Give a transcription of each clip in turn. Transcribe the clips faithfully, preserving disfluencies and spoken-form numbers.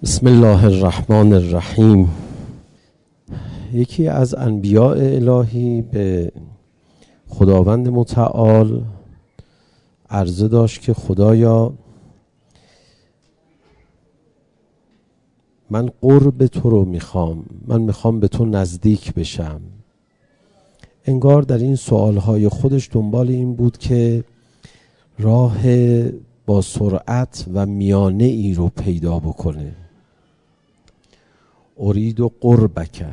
بسم الله الرحمن الرحیم. یکی از انبیاء الهی به خداوند متعال عرضه داشت که خدایا من قرب تو رو میخوام، من میخوام به تو نزدیک بشم. انگار در این سوالهای خودش دنبال این بود که راه با سرعت و میانه ای رو پیدا بکنه. ارید و قربک.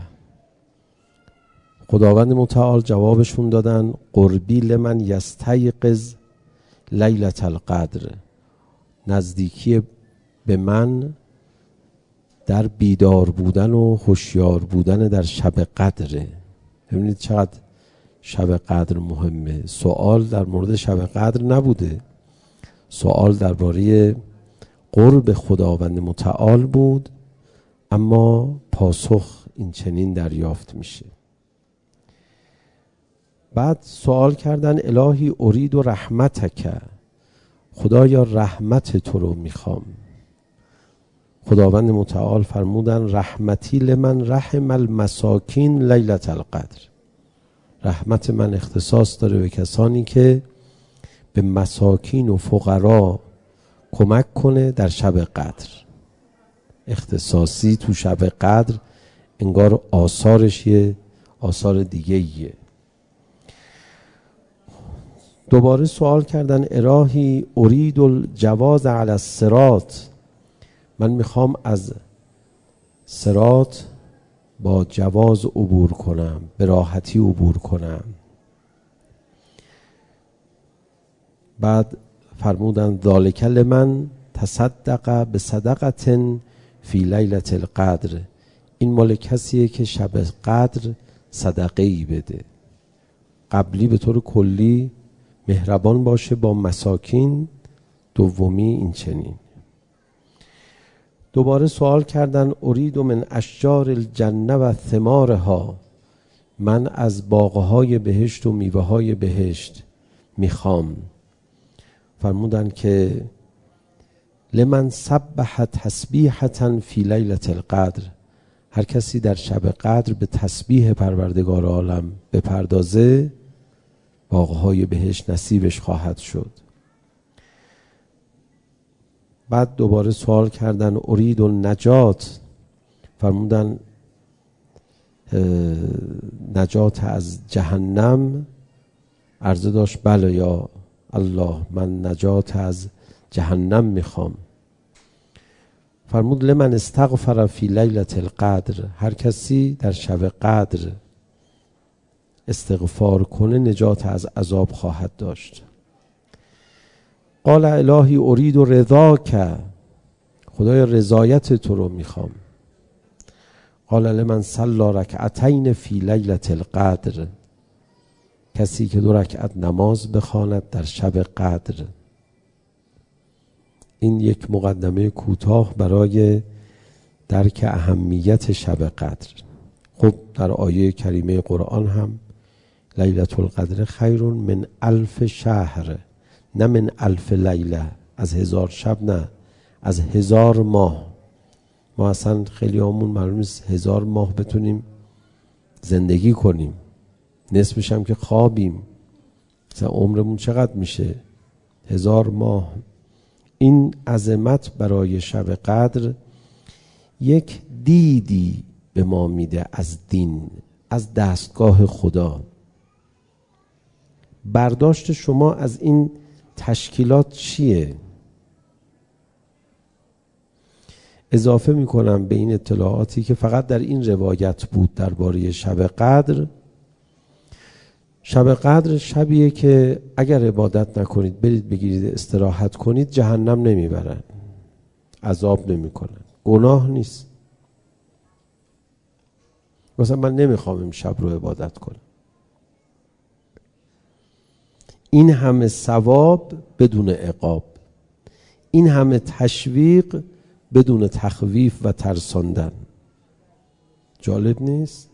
خداوند متعال جوابشون دادن قربی لمن یستیقظ لیلة القدر، نزدیکی به من در بیدار بودن و هوشیار بودن در شب قدره. ببینید چقدر شب قدر مهمه. سوال در مورد شب قدر نبوده، سوال درباره قرب خداوند متعال بود، اما پاسخ این چنین دریافت میشه. بعد سوال کردن الهی ارید و رحمتک، خدایا رحمت تو رو میخوام. خداوند متعال فرمودن رحمتی لمن رحم المساکین لیلة القدر، رحمت من اختصاص داره به کسانی که به مساکین و فقرا کمک کنه در شب قدر. اختصاصی تو شب قدر انگار آثارش یه آثار دیگه ایه. دوباره سوال کردن الهی ارید الجواز علی الصراط، من میخوام از صراط با جواز عبور کنم، به راحتی عبور کنم. بعد فرمودن ذالک لمن تصدق به صدقة فی لیلة القدر، این مال کسیه که شب قدر صدقه ای بده. قبلی به طور کلی مهربان باشه با مساکین، دومی این چنین. دوباره سوال کردن ارید من اشجار الجنه و ثمارها، من از باغهای بهشت و میوه های بهشت میخوام. فرمودن که لمن سبح تسبیحة فی لیلة القدر، هر کسی در شب قدر به تسبیح پروردگار عالم بپردازه باغهای بهشت نصیبش خواهد شد. بعد دوباره سوال کردن ارید النجات، فرمودن نجات از جهنم. عرضه داشت بله یا الله، من نجات از جهنم میخوام. فرمود لمن استغفر فی لیلة القدر، هر کسی در شب قدر استغفار کنه نجات از عذاب خواهد داشت. قال الهی ارید و رضاک، خدایا رضایت تو رو میخوام. قال لمن صلی رکعتین فی لیلة القدر، کسی که دو رکعت نماز بخواند در شب قدر. این یک مقدمه کوتاه برای درک اهمیت شب قدر. خب در آیه کریمه قرآن هم لیلة القدر خیر من الف شهر، نه من الف لیله، از هزار شب نه، از هزار ماه. ما اصلا خیلی همون معلوم نیست هزار ماه بتونیم زندگی کنیم، نصفش هم که خوابیم. مثلا عمرمون چقدر میشه؟ هزار ماه. این عظمت برای شب قدر یک دیدی به ما میده از دین، از دستگاه خدا. برداشت شما از این تشکیلات چیه؟ اضافه میکنم به این اطلاعاتی که فقط در این روایت بود درباره شب قدر. شب قدر شبیه که اگر عبادت نکنید برید بگیرید استراحت کنید جهنم نمیبرن، عذاب نمیکنن، گناه نیست. مثلا من نمیخوام امشب رو عبادت کنم، این همه ثواب بدون عقاب، این همه تشویق بدون تخویف و ترساندن، جالب نیست؟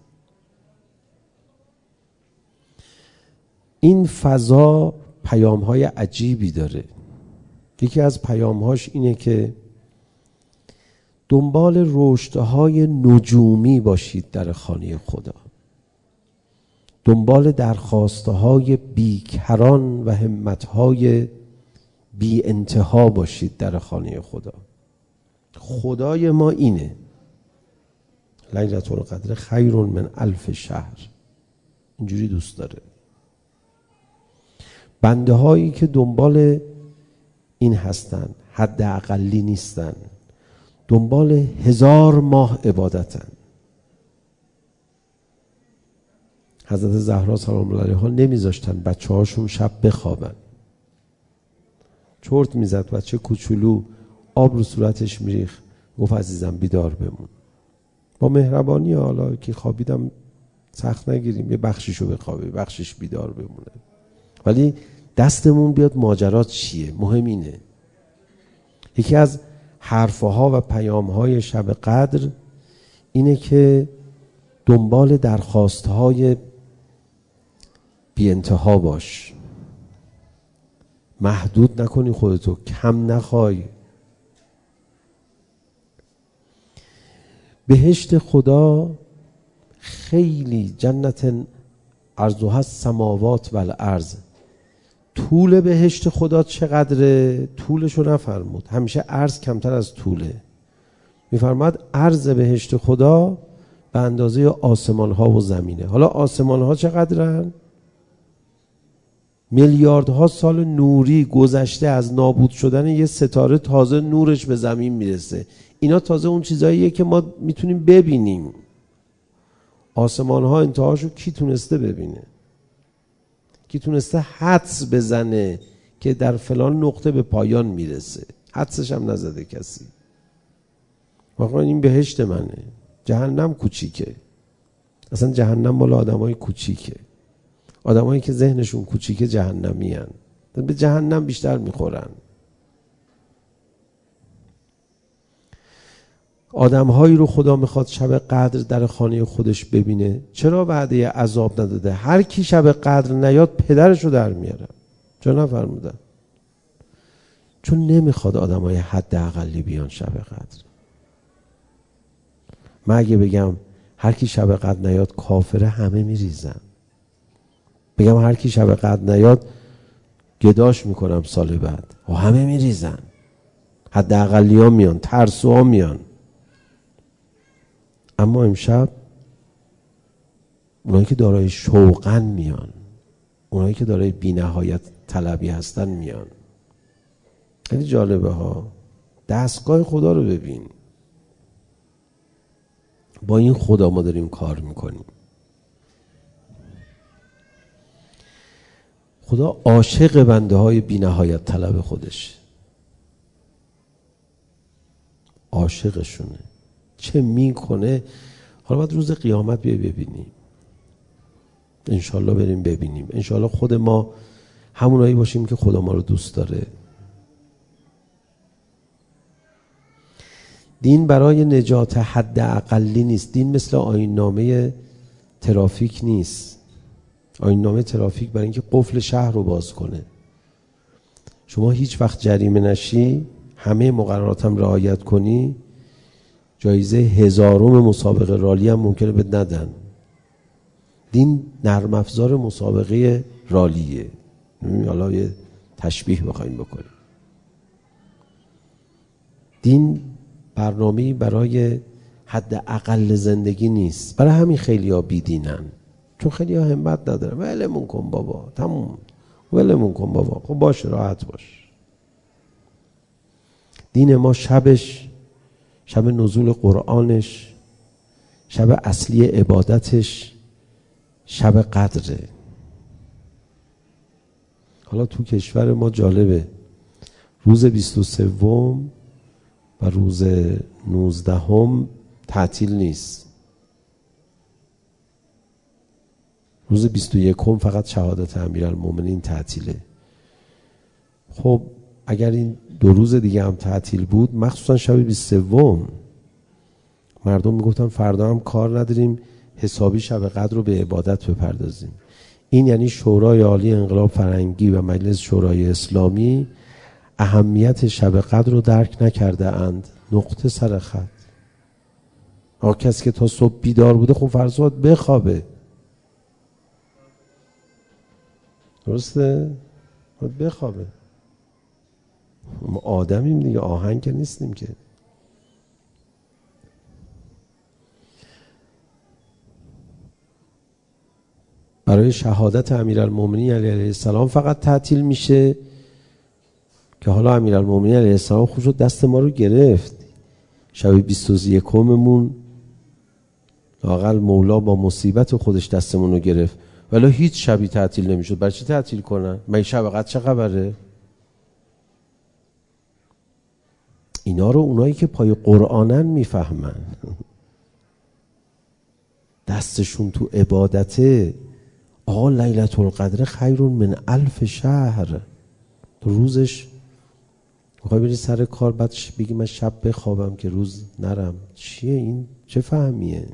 این فضا پیام‌های عجیبی داره. یکی از پیام‌هاش اینه که دنبال رشدهای نجومی باشید در خانه خدا. دنبال درخواستهای بیکران و همتهای بی انتها باشید در خانه خدا. خدای ما اینه: لیلة القدر خیر من الف شهر. اینجوری دوست داره. بنده هایی که دنبال این هستن حد اقلی نیستن، دنبال هزار ماه عبادتن. حضرت زهرا سلام الله علیها نمیذاشتن بچه هاشون شب بخوابن. چرت میزد بچه کوچولو، آب رو صورتش میریخ، گفت عزیزم بیدار بمون. با مهربانی حالا که خوابیدم سخت نگیریم، یه بخشیشو بخوابه، بخشش بیدار بمونه، ولی دستمون بیاد ماجرات چیه. مهم اینه. یکی از حرفها و پیامهای شب قدر اینه که دنبال درخواستهای بی انتها باش. محدود نکنی خودتو، کم نخوای. بهشت خدا خیلی جنت عرضها السماوات و الارض. طول بهشت خدا چقدره؟ طولشو نفرمود، همیشه عرض کمتر از طوله. میفرماد عرض بهشت خدا به اندازه آسمان ها و زمینه. حالا آسمان ها چقدرن؟ میلیاردها سال نوری گذشته از نابود شدن یه ستاره، تازه نورش به زمین میرسه. اینا تازه اون چیزاییه که ما میتونیم ببینیم. آسمان ها انتهاشو کی تونسته ببینه؟ کی تونسته حدس بزنه که در فلان نقطه به پایان میرسه؟ حدسش هم نزده کسی. واقعا این بهشت منه. جهنم کوچیکه. اصلا جهنم مال آدمای کوچیکه. آدمایی که ذهنشون کوچیکه جهنمی هن. به جهنم بیشتر میخورن. آدمهایی رو خدا میخواد شب قدر در خانه خودش ببینه. چرا وعده عذاب نداده؟ هر کی شب قدر نیاد پدرشو در میاره. چرا نفرمودن؟ چون نمیخواد آدمای حد اقلی بیان شب قدر. من اگه بگم هر کی شب قدر نیاد کافره، همه میریزن. بگم هر کی شب قدر نیاد گداش میکنم سال بعد، و همه میریزن. حد اقلی ها میان، ترسو ها میان. اما امشب اونایی که دارای شوقن میان، اونایی که دارای بی نهایت طلبی هستن میان. خیلی جالبه ها. دستگاه خدا رو ببین. با این خدا ما داریم کار میکنیم. خدا عاشق بنده های بی نهایت طلب خودش. عاشقشونه. چه میکنه؟ حالا باید روز قیامت بیای ببینیم. انشالله بریم ببینیم. انشالله خود ما همونایی باشیم که خدا ما رو دوست داره. دین برای نجات حد اقلی نیست. دین مثل آیین نامه ترافیک نیست. آیین نامه ترافیک برای اینکه قفل شهر رو باز کنه. شما هیچ وقت جریمه نشی، همه مقررات هم رعایت کنی، جایزه هزارم مسابقه رالی هم ممکنه بهت ندن. دین نرم افزار مسابقه رالیه. حالا یه تشبیه بخوایم بکنیم. دین برنامه‌ای برای حد اقل زندگی نیست. برای همین خیلی ها بی دینن، چون خیلی ها همت ندارن. ولمون کن بابا، تموم، ولمون کن بابا. خب باشه، راحت باش. دین ما شبش، شب نزول قرآنش، شب اصلی عبادتش شب قدره. حالا تو کشور ما جالبه، روز بیست و سوم و روز نوزدهم تعطیل نیست. روز بیست و یکم فقط شهادت امیرالمومنین تعطیله. خب اگر این دو روز دیگه هم تعطیل بود، مخصوصا شب بیست و سوم، مردم میگفتن فردا هم کار نداریم، حسابی شب قدر رو به عبادت بپردازیم. این یعنی شورای عالی انقلاب فرهنگی و مجلس شورای اسلامی اهمیت شب قدر رو درک نکرده اند. نقطه سر خط. آقا کسی که تا صبح بیدار بوده خب فرض باید بخوابه، درسته؟ باید بخوابه. ما آدمیم دیگه، آهنگ که نیستیم که. برای شهادت امیرالمومنین علیه السلام فقط تعطیل میشه که حالا امیرالمومنین علیه السلام خوب شد دست ما رو گرفت، شب بیست و یکممون لااقل مولا با مصیبت خودش دستمون رو گرفت، ولی هیچ شبی تعطیل نمیشد. برای چی تعطیل کنن؟ من شب قدر چه خبره؟ اینا رو اونایی که پای قرآنن میفهمن، دستشون تو عبادته. آقا لیلة القدر خیر من الف شهر. تو روزش میخوای بری سر کار بعد بگی من شب بخوابم که روز نرم، چیه این؟ چه فهمیه؟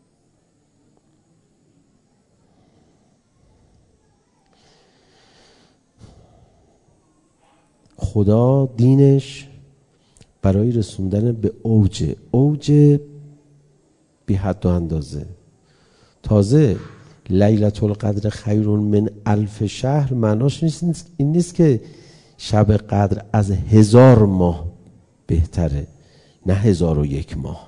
خدا دینش برای رسوندن به اوج اوج بی حد و اندازه. تازه لیلة القدر خیر من الف شهر معناش نیست این نیست که شب قدر از هزار ماه بهتره، نه هزار و یک ماه.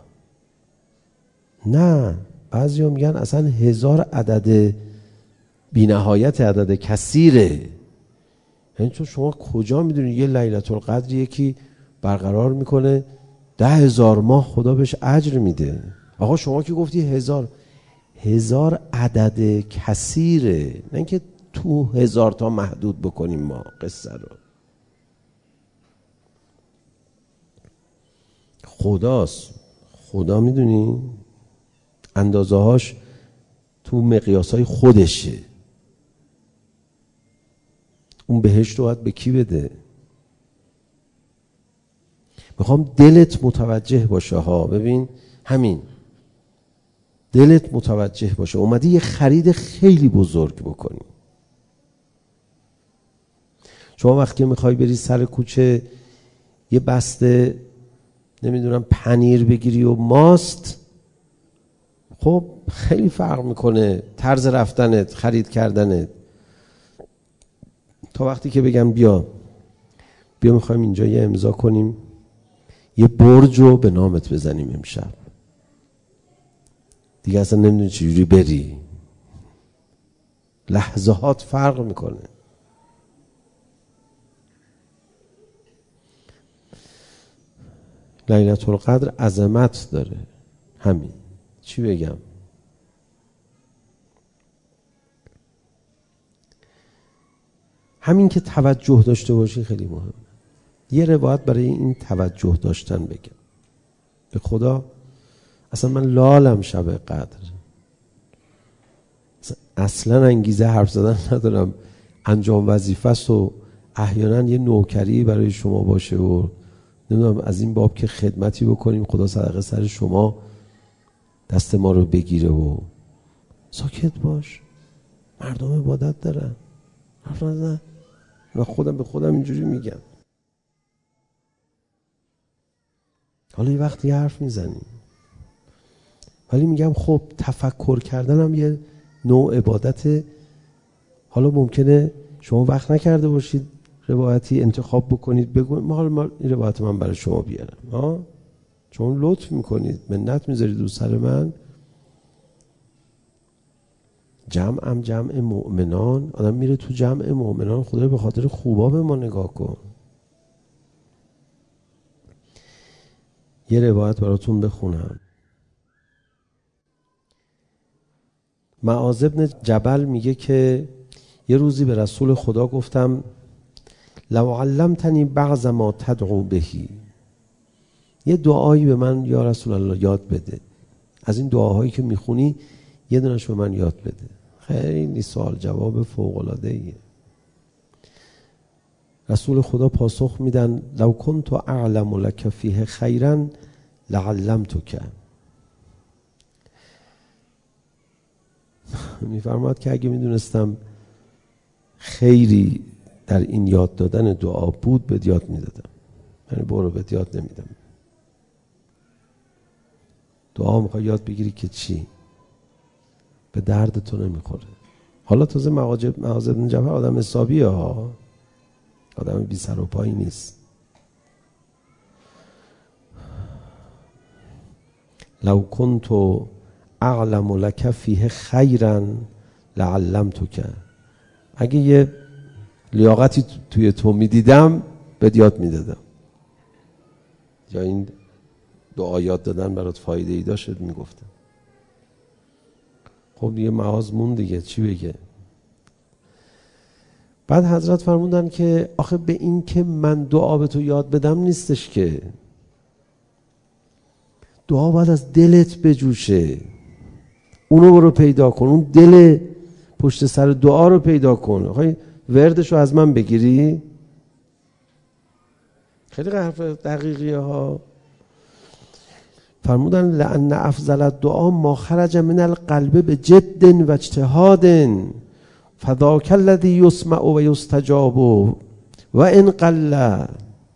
نه، بعضی هم میگن اصلا هزار عدد بی نهایت، عدد کثیره. یعنی تو شما کجا میدونی یه لیلة القدر یکی برقرار میکنه ده هزار ماه خدا بهش اجر میده؟ آقا شما که گفتی هزار، هزار عدد کثیره، نه اینکه تو هزار تا محدود بکنیم ما قصه رو. خداست، خدا میدونی اندازه هاش تو مقیاس های خودشه. اون بهشت رو باید به کی بده؟ میخوام دلت متوجه باشه ها. ببین همین دلت متوجه باشه، اومدی یه خرید خیلی بزرگ بکنی. شما وقتی میخوای بری سر کوچه یه بسته نمیدونم پنیر بگیری و ماست، خب خیلی فرق میکنه طرز رفتنت، خرید کردنت، تا وقتی که بگم بیا بیا میخوایم اینجا یه امضا کنیم یه برج رو به نامت بزنیم امشب، دیگه اصلا نمیدونی چجوری بری. لحظات فرق میکنه. لیلة القدر عظمت داره. همین چی بگم؟ همین که توجه داشته باشی خیلی مهمه. یه روایت برای این توجه داشتن بگم. به خدا اصلا من لالم شب قدر، اصلا انگیزه حرف زدن ندارم، انجام وظیفه است و احیانا یه نوکری برای شما باشه و نمیدونم از این باب که خدمتی بکنیم خدا صدقه سر شما دست ما رو بگیره و ساکت باش، مردم عبادت دارن، حرف نزن. و خودم به خودم اینجوری میگم. حالا یه وقتی حرف میزنیم، ولی میگم خب تفکر کردن هم یه نوع عبادته. حالا ممکنه شما وقت نکرده باشید روایتی انتخاب بکنید بگوید ما حالا این روایت من برای شما بیارم، ها چون لطف میکنید، منت میذارید رو سر من. جمعم جمع مؤمنان، آدم میره تو جمع مؤمنان، خدا به خاطر خوبا به ما نگاه کن. یه روایت براتون بخونم. معاذ بن جبل میگه که یه روزی به رسول خدا گفتم لو علمتنی بعض ما تدعو بهی، یه دعایی به من یا رسول الله یاد بده، از این دعاهایی که میخونی یه دونش به من یاد بده. خیلی سوال جواب فوق العاده ایه. رسول خدا پاسخ میدن لو کنت اعلم لک فیه خیرا لعلمتک. میفرماد که اگه میدونستم خیری در این یاد دادن دعا بود بهت یاد میدادم، یعنی برو بهت یاد نمیدم. دعا میخوای یاد بگیری که چی؟ به درد تو نمیخوره. حالا تازه معاذ بن جبل آدم حسابیه ها، آدم بی سر و پایی نیست. لو کنت اعلم لک فیه خیرا لعلمتک، اگه یه لیاقتی توی تو میدیدم بهت یاد میدادم. یا این دعا یاد دادن برات فایده ای داشت میگفتم. خب دیگه معاذ مون دیگه چی بگه. بعد حضرت فرمودن که آخه به این که من دعا به تو یاد بدم نیستش که، دعا باید از دلت بجوشه، اونو برو پیدا کن، اون دل پشت سر دعا رو پیدا کن. آخه وردش رو از من بگیری؟ خیلی حرف دقیقیه ها. فرمودن لأن افضل الدعا ما خرج من القلب بجد و اجتهاد فذاک الذی یسمع و یستجاب و ان قل.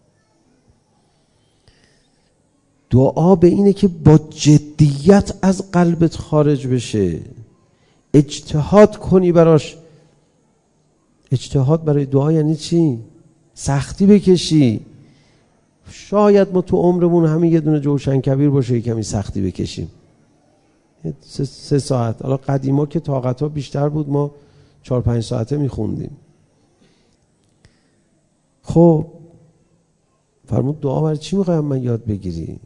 دعا به اینه که با جدیت از قلبت خارج بشه، اجتهاد کنی براش. اجتهاد برای دعا یعنی چی؟ سختی بکشی. شاید ما تو عمرمون همین یه دونه جوشن کبیر باشه یه کمی سختی بکشیم، سه, سه ساعت. حالا قدیما که طاقت ها بیشتر بود ما چهار پنج ساعته میخوندیم. خب فرمود دعا برای چی میخوایم من یاد بگیری؟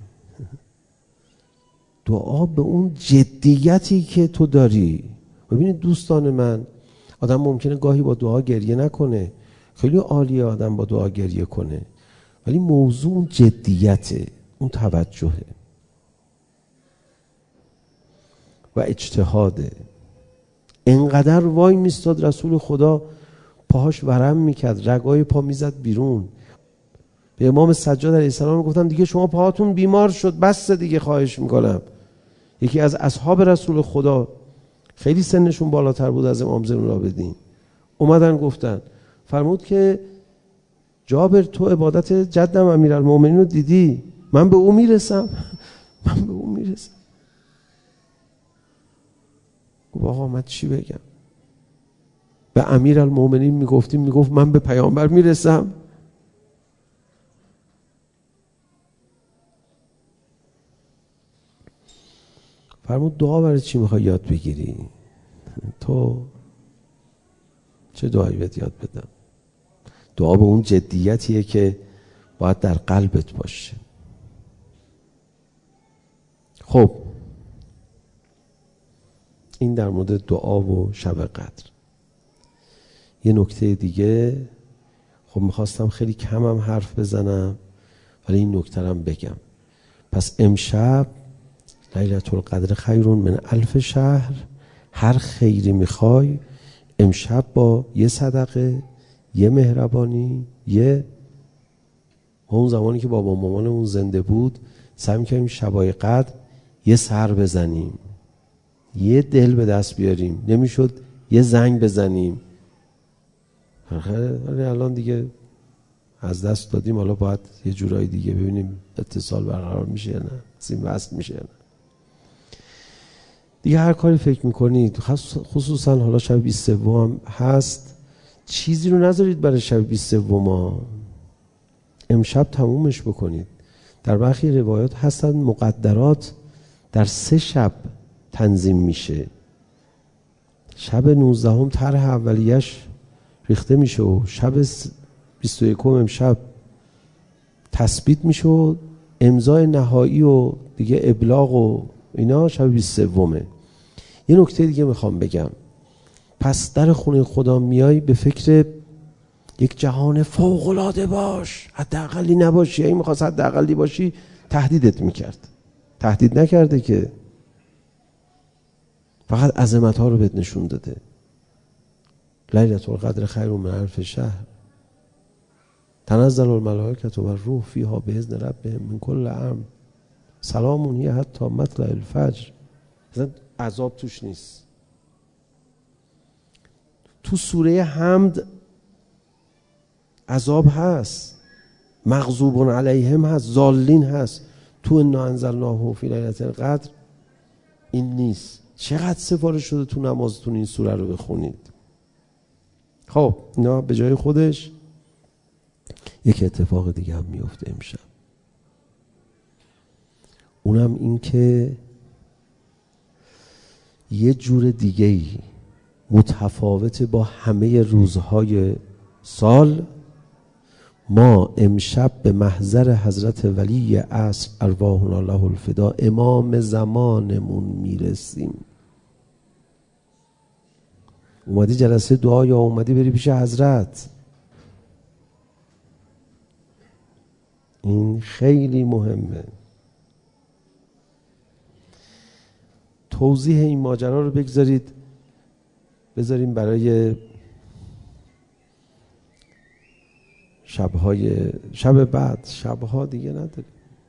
دعا به اون جدیتی که تو داری. ببینید دوستان من، آدم ممکنه گاهی با دعا گریه نکنه، خیلی عالیه آدم با دعا گریه کنه، ولی موضوع اون جدیته، اون توجهه و اجتهاده. انقدر وای میستاد رسول خدا پاهاش ورم میکرد، رگای پا میزد بیرون. به امام سجاد علیه السلام گفتن دیگه شما پاهاتون بیمار شد، بس دیگه، خواهش میکنم. یکی از اصحاب رسول خدا خیلی سنشون بالاتر بود از امام زین العابدین، اومدن گفتن، فرمود که جابر تو عبادت جدم امیرالمومنین رو دیدی؟ من به او میرسم من به او میرسم. گفت آقا من چی بگم؟ به امیرالمومنین میگفتیم، میگفت من به پیامبر میرسم. فرمود دعا برای چی میخوای یاد بگیری؟ تو چه دعایی بهت یاد بدم؟ دعا به اون جدیتیه که باید در قلبت باشه. خب این در مورد دعا و شب قدر. یه نکته دیگه، خب میخواستم خیلی کمم حرف بزنم ولی این نکته هم بگم. پس امشب لیلة القدر خیر من الف شهر. هر خیری میخوای امشب با یه صدقه، یه مهربانی، یه اون زمانی که بابا مامانمون زنده بود سعی می‌کردیم شبای قدر یه سر بزنیم، یه دل به دست بیاریم، نمیشد یه زنگ بزنیم. ولی الان دیگه از دست دادیم، حالا باید یه جورایی دیگه ببینیم اتصال برقرار میشه یا نه، سیم وصل میشه یا نه. دیگه هر کاری فکر میکنید، خصوصا حالا شب بیست و سوم هم هست، چیزی رو نذارید برای شب بیست و سوم، امشب تمومش بکنید. در برخی روایات هستن مقدرات در سه شب تنظیم میشه. شب نوزدهم طرح اولیش ریخته میشه و شب بیست و یکم امشب تثبیت میشه و امضای نهایی و دیگه ابلاغ و اینا شب بیست و سومه. یه نکته دیگه میخوام بگم. پس در خونه خدا میای به فکر یک جهان فوق‌العاده باش، حداقلی نباشی. اگه میخواست حداقلی باشی تهدیدت میکرد، تهدید نکرده که، فقط عظمت ها رو بهت نشون داده. لیلة القدر خیر من الف شهر تنزل الملائکة و الروح فیها باذن ربهم من کل امر سلام هی حتی مطلع الفجر. مثلا عذاب توش نیست. تو سوره حمد عذاب هست، مغضوب علیهم هست، ضالین هست. تو انا انزلناه فی لیلة القدر این نیست. چقدر سفارش شده تو نمازتون این سوره رو بخونید. خب اینا به جای خودش یک اتفاق دیگه هم میفته امشب، اونم این که یه جور دیگه‌ای متفاوت با همه روزهای سال ما امشب به محضر حضرت ولی عصر ارواحنا الله الفدا امام زمانمون میرسیم. اومدی جلسه دعا یا اومدی بری پیش حضرت؟ این خیلی مهمه. توضیح این ماجرا رو بگذارید بذاریم برای شبهای شب بعد، شبها دیگه نداریم.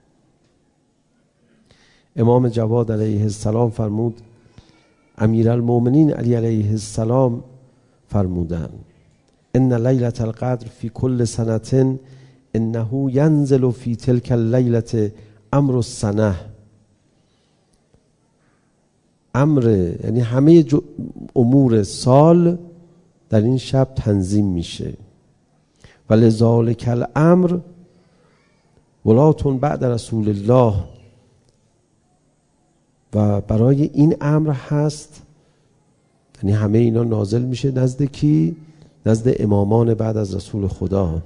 امام جواد علیه السلام فرمود، امیرالمومنین علی علیه السلام فرمودن ان لیلة القدر فی کل سنة انه ینزل فی تلک اللیلة امر السنه. امر یعنی همه امور سال در این شب تنظیم میشه. ولذالک الامر ولاتون بعد رسول الله، و برای این امر هست، یعنی همه اینا نازل میشه نزد کی؟ نزد امامان بعد از رسول خدا.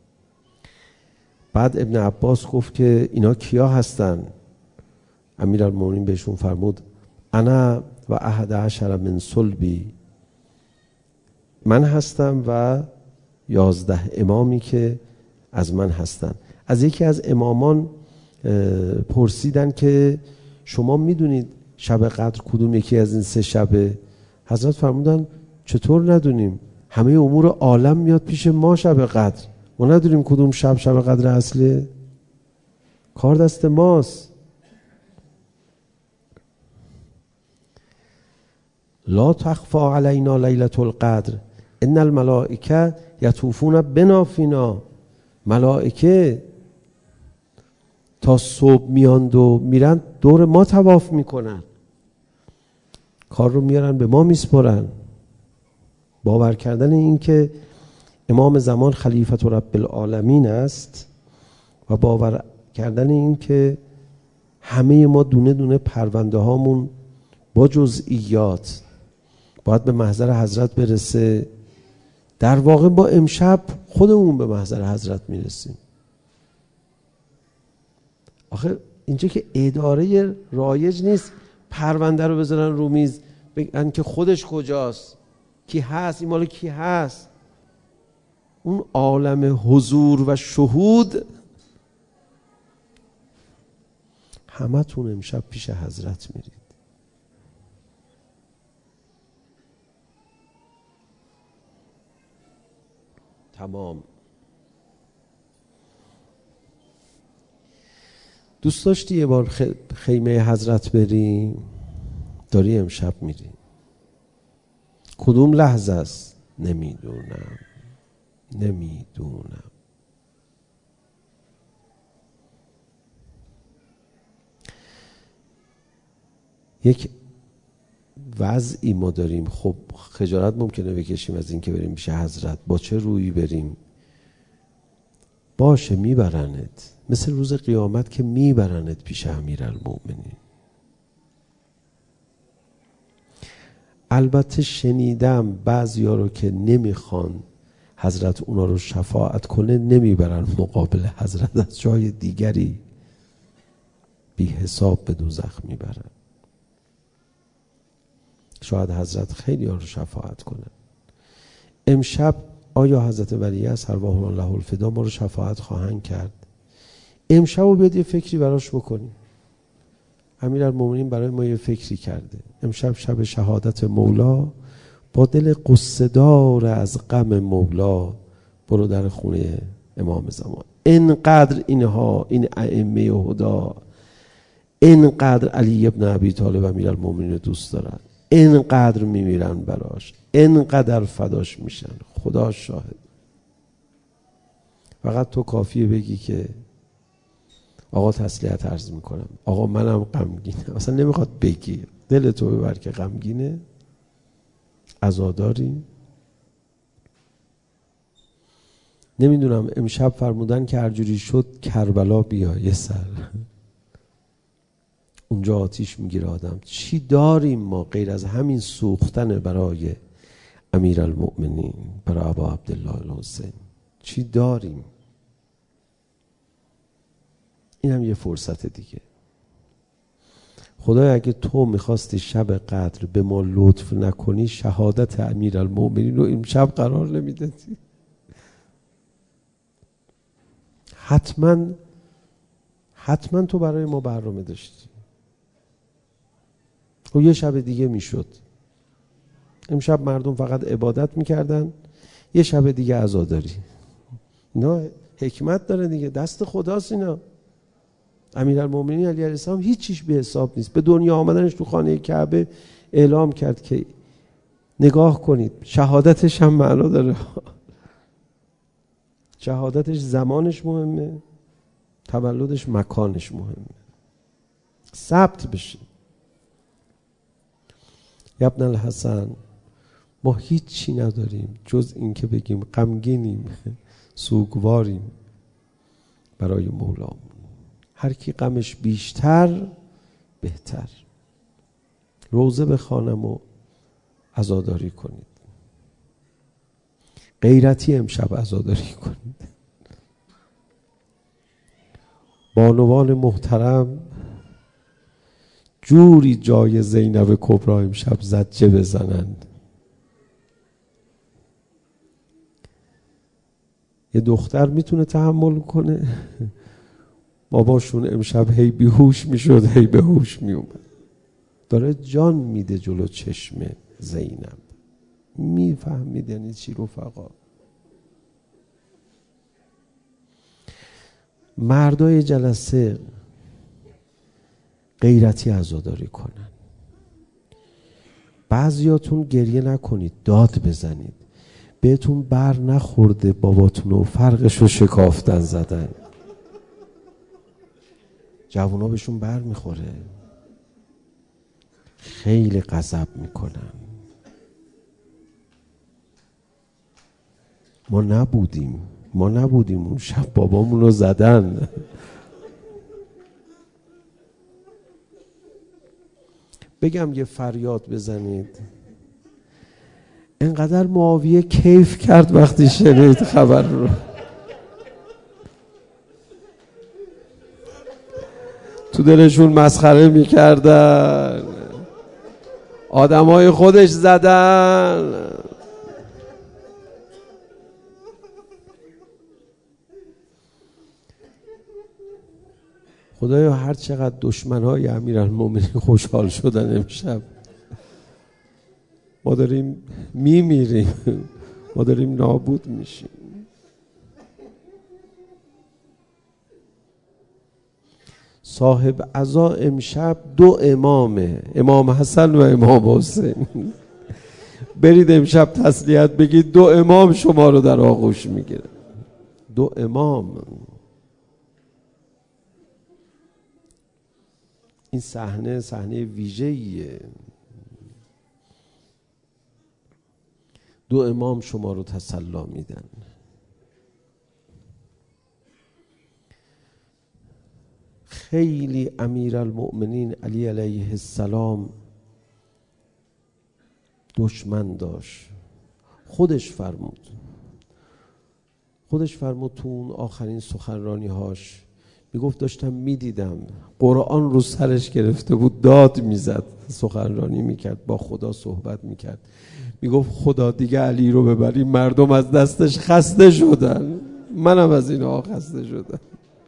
بعد ابن عباس گفت که اینا کیا هستن؟ امیرالمومنین بهشون فرمود انا و احد عشر من صلبی، من هستم و یازده امامی که از من هستن. از یکی از امامان پرسیدن که شما میدونید شب قدر کدوم یکی از این سه شبه؟ حضرت فرمودن چطور ندونیم؟ همه امور عالم میاد پیش ما شب قدر، ما ندونیم کدوم شب شب قدر اصله؟ کار دست ماست. لا تخفا علینا لیلة القدر ان الملائکه یطوفون بنا فینا. ملائکه تا صبح میاند و میرن دور ما طواف میکنن، کار رو میارن به ما میسپرن. باور کردن این که امام زمان خلیفت رب العالمین است و باور کردن این که همه ما دونه دونه پرونده هامون با جزئیات باید به محضر حضرت برسه. در واقع با امشب خودمون به محضر حضرت میرسیم. آخه اینجا که اداره رایج نیست پرونده رو بذارن رو میز بگن که خودش کجاست، کی هست، این مال کی هست. اون عالم حضور و شهود همه تون امشب پیش حضرت میرید. تمام. دوست داشتی یه بار خیمه حضرت بریم؟ داری امشب میری. کدوم لحظه است؟ نمیدونم نمیدونم یک وضعی ما داریم. خب خجالت ممکنه بکشیم از این که بریم پیش حضرت. با چه رویی بریم؟ باشه میبرنت، مثل روز قیامت که میبرنت پیش امیرالمومنین. البته شنیدم بعضیا رو که نمیخوان حضرت اونا رو شفاعت کنه نمیبرن مقابل حضرت، از جای دیگری بی حساب به دوزخ میبرن. شاید حضرت خیلی ها رو شفاعت کنه. امشب آیا حضرت ولی عصر ارواح الله الفدا ما رو شفاعت خواهند کرد؟ امشب رو بیاد یه فکری براش بکنیم. امیرالمومنین برای ما یه فکری کرده. امشب شب شهادت مولا، با دل قصه دار از غم مولا برو در خونه امام زمان. اینقدر اینها این ائمه هدا، اینقدر علی ابن ابی طالب امیرالمومنین رو دوست دارن، اینقدر میمیرن براش، اینقدر فداش میشن. خدا شاهد. فقط تو کافیه بگی که آقا تسلیت عرض میکنم، آقا منم غمگینم. اصلا نمیخواد بگی، دل تو ببر که غمگینه، عزاداری. نمیدونم امشب فرمودن که هر جوری شد کربلا بیا یه سر، اونجا آتیش میگیره آدم. چی داریم ما غیر از همین سوختن برای امیرالمؤمنین، برای ابا عبدالله الحسین؟ چی داریم؟ این هم یه فرصت دیگه. خدایا اگه تو میخواستی شب قدر به ما لطف نکنی، شهادت امیرالمؤمنین رو امشب قرار نمیدادی. حتما حتما تو برای ما برنامه داشتی. و یه شب دیگه میشد. امشب مردم فقط عبادت میکردن، یه شب دیگه عزاداری. اینا حکمت داره دیگه، دست خداست اینا. امیرالمؤمنین علی علیه السلام هیچ چیش به حساب نیست. به دنیا آمدنش تو خانه کعبه اعلام کرد که نگاه کنید، شهادتش هم معنا داره. شهادتش زمانش مهمه، تولدش مکانش مهمه، ثبت بشه. ابن الحسن، ما هیچی نداریم جز این که بگیم غمگینیم، سوگواریم برای مولامون. هر کی غمش بیشتر بهتر. روزه بخوانم و عزاداری کنید. غیرتی امشب عزاداری کنید. بانوان محترم جوری جای زینب کبری امشب زجه بزنند. یه دختر میتونه تحمل کنه؟ باباشون امشب هی بیهوش میشد، هی به هوش میومد. داره جان میده جلو چشم زینب. میفهمید یعنی چی رفقا؟ مردای جلسه غیرتی عزاداری کنن. بعضیاتون گریه نکنید، داد بزنید. بهتون بر نخورده باباتون و فرقشو شکافتن زدن. جوونا بهشون بر میخوره، خیلی غضب میکنن. ما نبودیم ما نبودیم اون شب بابامون رو زدن. بگم یه فریاد بزنید. انقدر معاویه کیف کرد وقتی شنید خبر رو. تو دلشون مسخره میکردن، آدمای خودش زدن. خدایا هر چقدر دشمنای امیرالمؤمنین خوشحال شدن امشب. ما داریم میمیریم، ما داریم نابود میشیم. صاحب عزا امشب دو امامه، امام حسن و امام حسین. برید امشب تسلیت بگید، دو امام شما رو در آغوش میگیره. دو امام. این صحنه صحنه ویژه‌ایه. دو امام شما رو تسلی میدن. خیلی امیرالمؤمنین علی علیه السلام دشمن داشت. خودش فرمود خودش فرمود تو اون آخرین سخنرانی هاش، میگفت داشتم میدیدم قرآن رو سرش گرفته بود، داد میزد، سخنرانی میکرد، با خدا صحبت میکرد. میگفت خدا دیگه علی رو ببری، مردم از دستش خسته شدن، منم از اینها خسته شدم.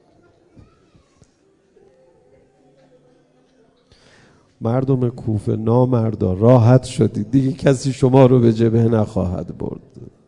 مردم کوفه نامردا راحت شدید دیگه، کسی شما رو به جبهه نخواهد برد.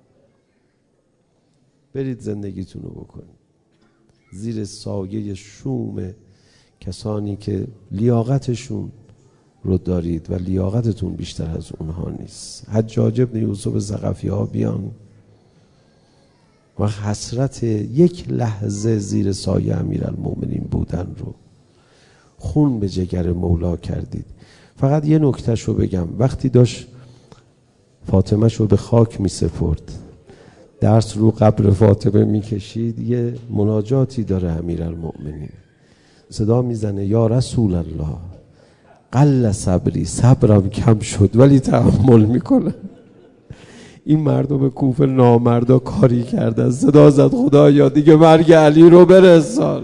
برید زندگیتون رو بکنید زیر سایه شوم کسانی که لیاقتشون رو دارید و لیاقتتون بیشتر از اونها نیست. حجاج ابن یوسف ثقفی ها بیان و حسرت یک لحظه زیر سایه امیرالمومنین بودن رو خون به جگر مولا کردید. فقط یه نکتهش رو بگم، وقتی داشت فاطمه شو به خاک می سپرد، درس رو قبر فاطمه می کشید، یه مناجاتی داره امیرالمومنین، صدا میزنه یا رسول الله قل صبری، صبرم کم شد ولی تحمل میکنه. این مردم کوفه نامردا کاری کردن، صدا زد خدایا دیگه مرگ علی رو برسان.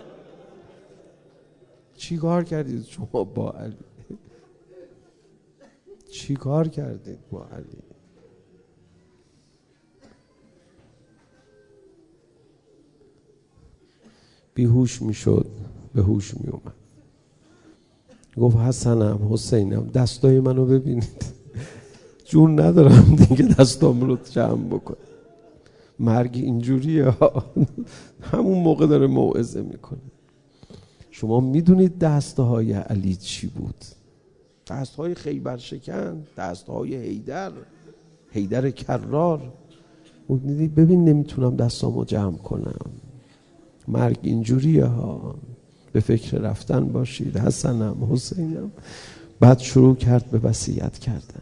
چی کار کردید شما با علی؟ چی کار کردید با علی؟ بیهوش میشد، به هوش می اومد، گفت حسنم حسینم دستای منو ببینید، جون ندارم دیگه دستام رو جمع بکن. مرگ اینجوریه. همون موقع داره موعظه میکنه. شما میدونید دستهای علی چی بود؟ دستهای خیبر شکن، دستهای حیدر، حیدر کرار. ببین نمیتونم دستامو جمع کنم، مرگ اینجوریه ها، به فکر رفتن باشید. حسنم حسینم. بعد شروع کرد به وصیت کردن.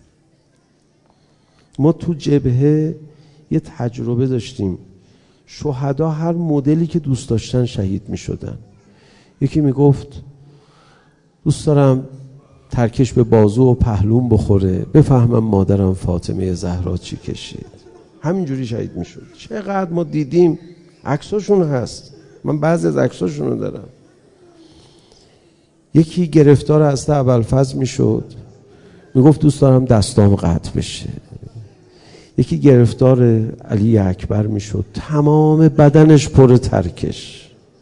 ما تو جبهه یه تجربه داشتیم، شهدا هر مدلی که دوست داشتن شهید می شدن. یکی می گفت دوست دارم ترکش به بازو و پهلوم بخوره بفهمم مادرم فاطمه زهرا چی کشید. همینجوری شهید می شد. چقدر ما دیدیم، عکساشون هست، من بعضی از عکساشون رو دارم. یکی گرفتار حضرت ابوالفضل می شد، می گفت دوست دارم دستام قطع بشه. یکی گرفتار علی اکبر می شد، تمام بدنش پر ترکش.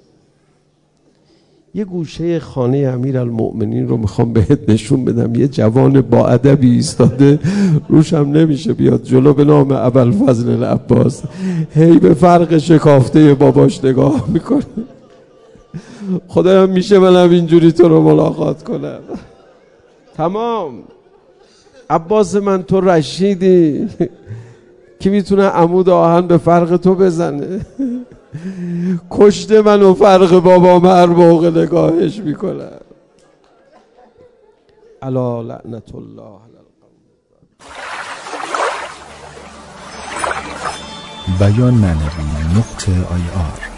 یه گوشه خانه امیرالمؤمنین رو میخوام بهت نشون بدم، یه جوان با ادبی ایستاده، روشم نمیشه بیاد جلو، به نام ابوالفضل العباس، هی به فرق شکافته باباش نگاه میکنه. خدایا میشه منم اینجوری تو رو ملاقات کنم؟ تمام. عباس من تو رشیدی که میتونه عمود آهن به فرق تو بزنه. کشته من و فرق بابام هر موقع نگاهش میکنم. الا لعنت الله علی القوم. بیان معنوی نقطه آی آر